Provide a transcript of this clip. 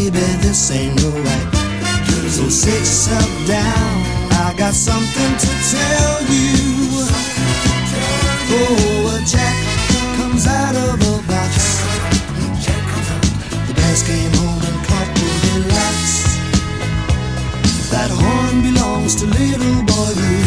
baby, this ain't no right. So sit yourself down, I got something to tell you. Oh, a jack comes out of a box. The bass came home and caught the relax. That horn belongs to little boy Blue.